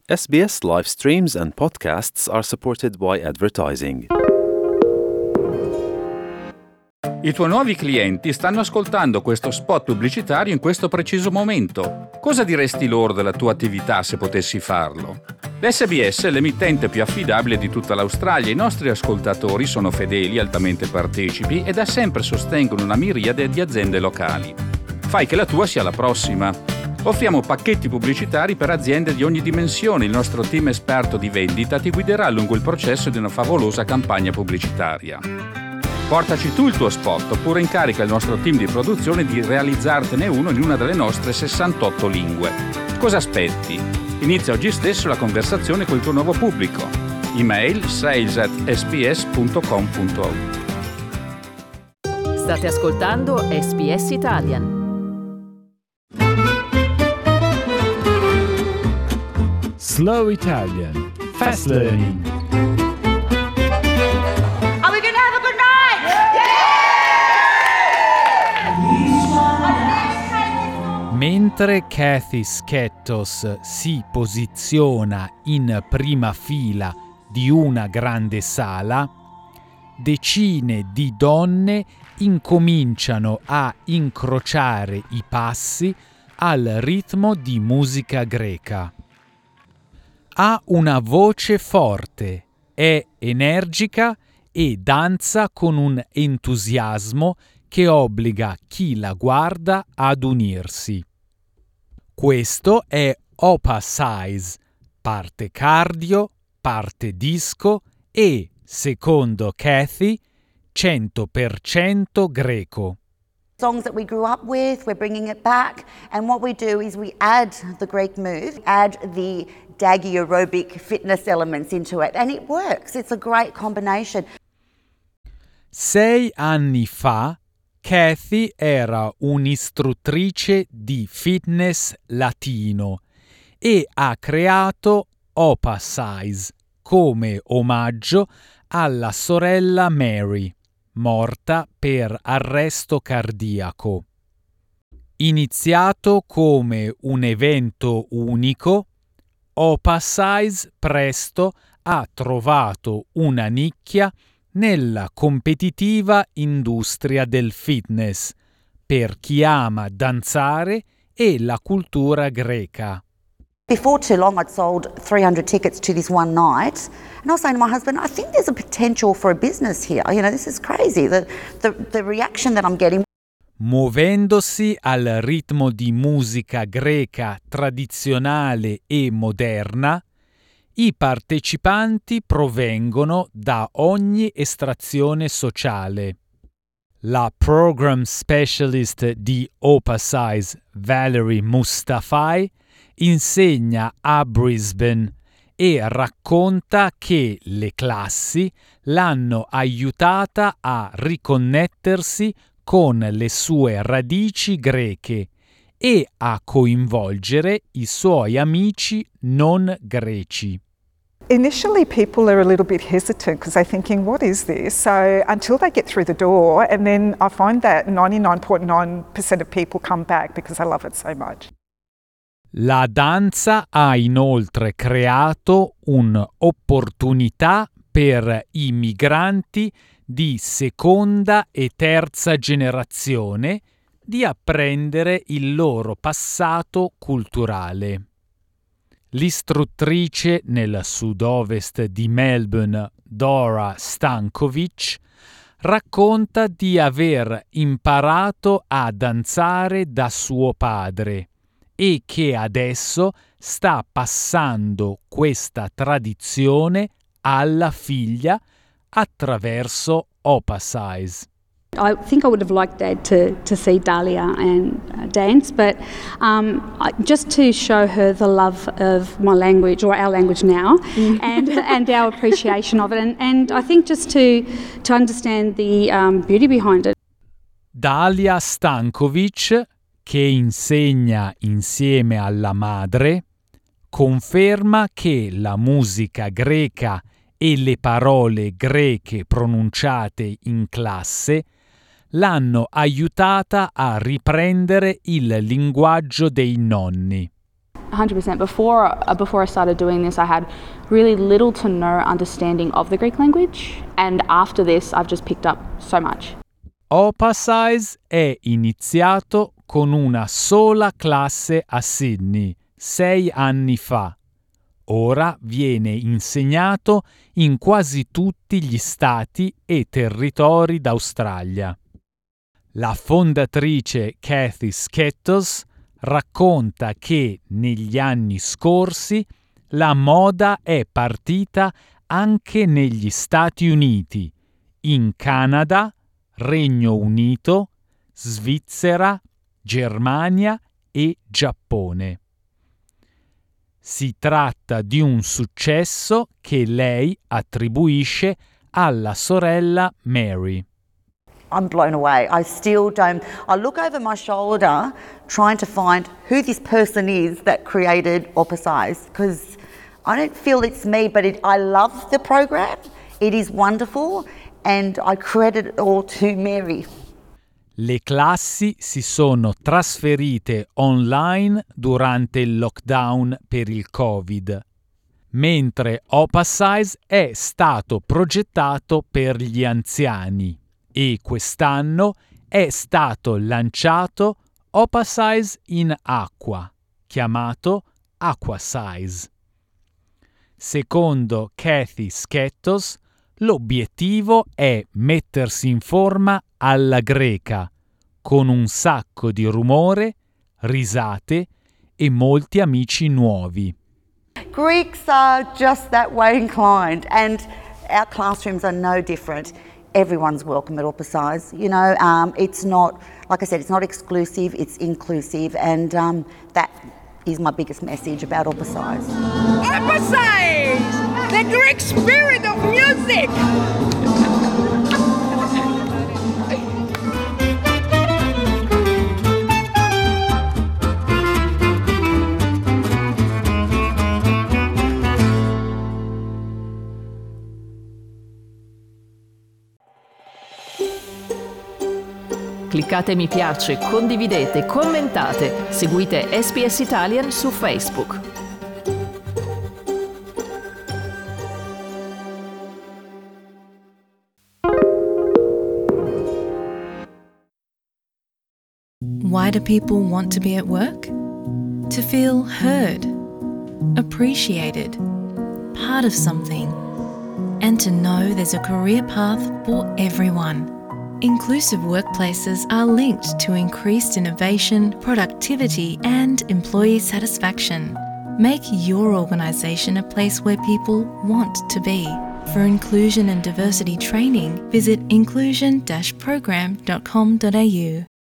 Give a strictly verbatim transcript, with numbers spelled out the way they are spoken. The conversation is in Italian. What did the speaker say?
S B S live streams and podcasts are supported by advertising. I tuoi nuovi clienti stanno ascoltando questo spot pubblicitario in questo preciso momento. Cosa diresti loro della tua attività se potessi farlo? L'S B S è l'emittente più affidabile di tutta l'Australia. I nostri ascoltatori sono fedeli, altamente partecipi e da sempre sostengono una miriade di aziende locali. Fai che la tua sia la prossima. Offriamo pacchetti pubblicitari per aziende di ogni dimensione. Il nostro team esperto di vendita ti guiderà lungo il processo di una favolosa campagna pubblicitaria. Portaci tu il tuo spot oppure incarica il nostro team di produzione di realizzartene uno in una delle nostre sessantotto lingue. Cosa aspetti? Inizia oggi stesso la conversazione col tuo nuovo pubblico. Email sales at s b s punto com punto a u. State ascoltando S B S Italian. Slow Italian. Fast Learning. Are we going to have a good night? Yeah! Mentre Kathy Skettos si posiziona in prima fila di una grande sala, decine di donne incominciano a incrociare i passi al ritmo di musica greca. Ha una voce forte, è energica e danza con un entusiasmo che obbliga chi la guarda ad unirsi. Questo è Opa Size, parte cardio, parte disco e, secondo Kathy, cento per cento greco. Songs that we grew up with, we're bringing it back, and what we do is we add the Greek move, add the daggy aerobic fitness elements into it, and it works. It's a great combination. Sei anni fa, Kathy era un'istruttrice di fitness latino e ha creato Opa Size come omaggio alla sorella Mary, morta per arresto cardiaco. Iniziato come un evento unico, Opa Size presto ha trovato una nicchia nella competitiva industria del fitness per chi ama danzare e la cultura greca. Before too long, I'd sold three hundred tickets to this one night, and I was saying to my husband, I think there's a potential for a business here. You know, this is crazy, the, the, the reaction that I'm getting. Muovendosi al ritmo di musica greca tradizionale e moderna, i partecipanti provengono da ogni estrazione sociale. La program specialist di Opa Size, Valerie Mustafai, insegna a Brisbane e racconta che le classi l'hanno aiutata a riconnettersi con le sue radici greche e a coinvolgere i suoi amici non greci. Initially, people are a little bit hesitant because they're thinking, what is this? So until they get through the door, and then I find that ninety-nine point nine percent of people come back because they love it so much. La danza ha inoltre creato un'opportunità per i migranti di seconda e terza generazione di apprendere il loro passato culturale. L'istruttrice nel sud-ovest di Melbourne, Dora Stankovic, racconta di aver imparato a danzare da suo padre e che adesso sta passando questa tradizione alla figlia attraverso Opa Size. I think I would have liked Dad to, to see Dahlia and uh, dance, but um, I, just to show her the love of my language, or our language now, and and our appreciation of it, and, and I think just to to understand the um, beauty behind it. Dahlia Stankovic, che insegna insieme alla madre, conferma che la musica greca e le parole greche pronunciate in classe l'hanno aiutata a riprendere il linguaggio dei nonni. one hundred percent. Before, uh, before I started doing this, I had really little to no understanding of the Greek language, and after this, I've just picked up so much. Opasize è iniziato con una sola classe a Sydney, sei anni fa. Ora viene insegnato in quasi tutti gli stati e territori d'Australia. La fondatrice Cathy Sketos racconta che negli anni scorsi la moda è partita anche negli Stati Uniti, in Canada, Regno Unito, Svizzera, Germania e Giappone. Si tratta di un successo che lei attribuisce alla sorella Mary. I'm blown away. I still don't, I look over my shoulder trying to find who this person is that created Opasize, because I don't feel it's me, but it, I love the program. It is wonderful and I credit it all to Mary. Le classi si sono trasferite online durante il lockdown per il Covid, mentre Opasize è stato progettato per gli anziani e quest'anno è stato lanciato Opasize in acqua, chiamato Aquasize. Secondo Cathy Sketos, l'obiettivo è mettersi in forma alla greca, con un sacco di rumore, risate e molti amici nuovi. Greeks are just that way inclined, and our classrooms are no different. Everyone's welcome at Opasize. You know, um, it's not, like I said, it's not exclusive, it's inclusive, and um, that is my biggest message about Opasize. Opasize! The Greek spirit of music! Cliccate mi piace, condividete, commentate, seguite S B S Italian su Facebook. Why do people want to be at work? To feel heard, appreciated, part of something, and to know there's a career path for everyone. Inclusive workplaces are linked to increased innovation, productivity, and employee satisfaction. Make your organisation a place where people want to be. For inclusion and diversity training, visit inclusion dash program dot com dot a u.